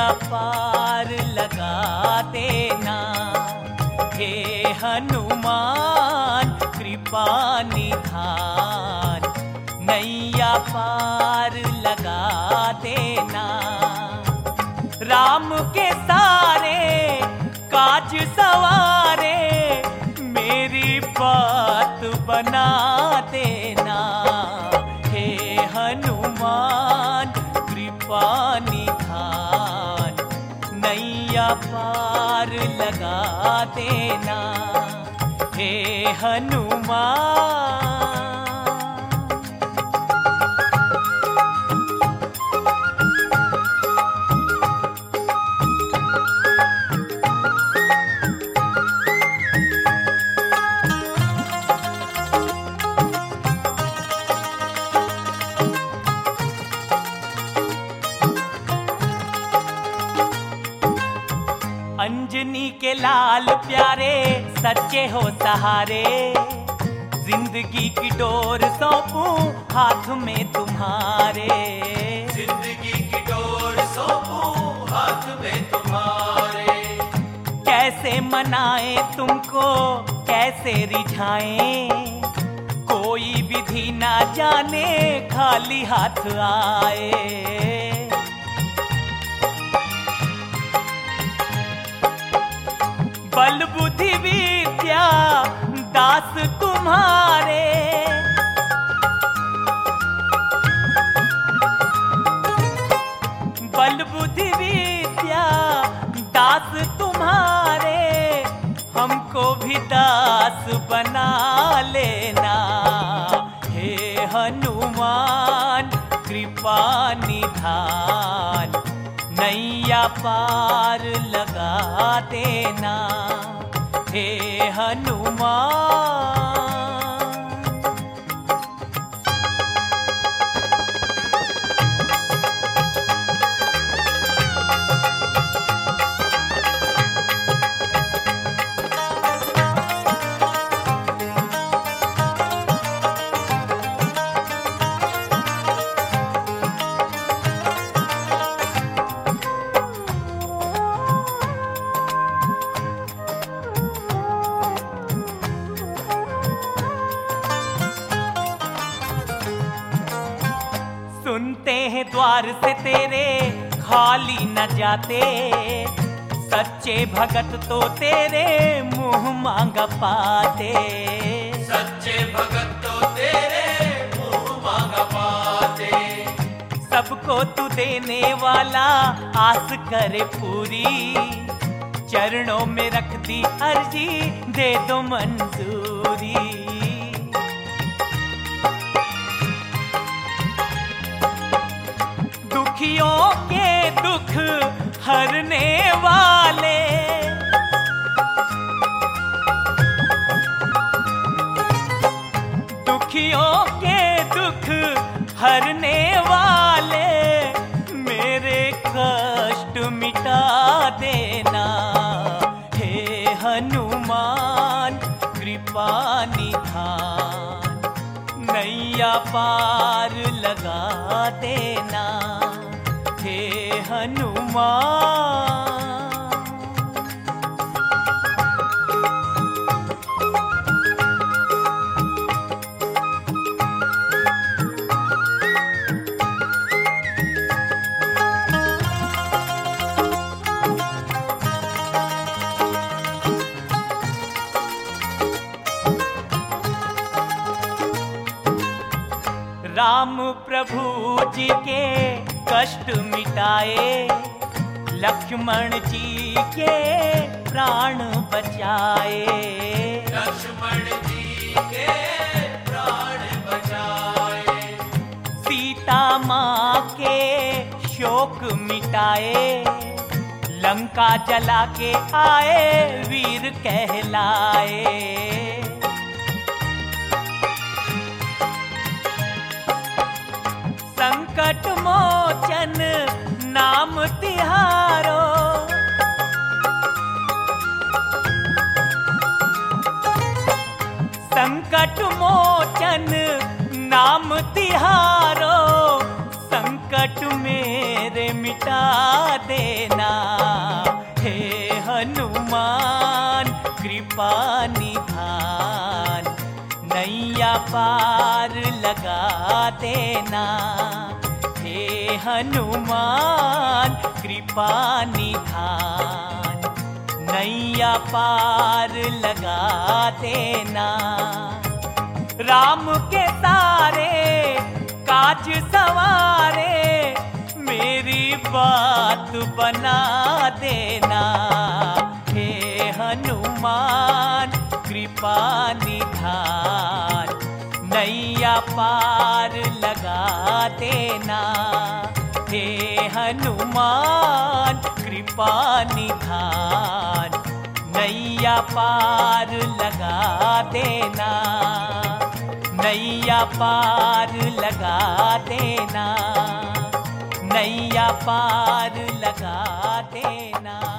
नैया पार लगा देना। हे हनुमान कृपा निधान, नैया पार लगा देना। राम के सारे काज सवारे, मेरी बात बना देना। हे हनुमान कृपा निधान, नैया पार लगा देना। हे हनुमान। अंजनी के लाल प्यारे सच्चे हो सहारे, जिंदगी की डोर सौंपूं हाथ में तुम्हारे। जिंदगी की डोर सौंपूं हाथ में तुम्हारे। कैसे मनाए तुमको कैसे रिझाएं, कोई विधि ना जाने खाली हाथ आए। बल बुद्धि विद्या दास तुम्हारे, बल बुद्धि विद्या दास तुम्हारे। हमको भी दास बना लेना। हे हनुमान कृपा निधान, नैया पार लगा देना। हे हनुमान। सुनते हैं द्वार से तेरे खाली न जाते, सच्चे भगत तो तेरे मुंह मांगा पाते। सच्चे भगत तो तेरे मुंह मांगा पाते। सबको तू देने वाला आस करे पूरी, चरणों में रख दी अर्जी दे दो मंजूरी। दुखियों के दुख हरने वाले, दुखियों के दुख हरने वाले, मेरे कष्ट मिटा देना। हे हनुमान कृपा निधान, नैया पार लगा देना। हे हनुमान। राम प्रभु जी के कष्ट मिटाए, लक्ष्मण जी के प्राण बचाए। लक्ष्मण जी के प्राण बचाए। सीता माँ के शोक मिटाए, लंका जला के आए वीर कहलाए। संकट मोचन नाम तिहारो, संकट मोचन नाम तिहारो। संकट मेरे मिटा देना। हे हनुमान कृपा निधान, नैया पार लगा देना। हे हनुमान कृपा निधान, नैया पार लगा देना। राम के सारे काज सवारे, मेरी बात बना देना। हे हनुमान कृपा निधान, नैया पार लगा देना। हे हनुमान कृपा निधान, नैया पार लगा देना। नैया पार लगा देना, नैया पार लगा देना।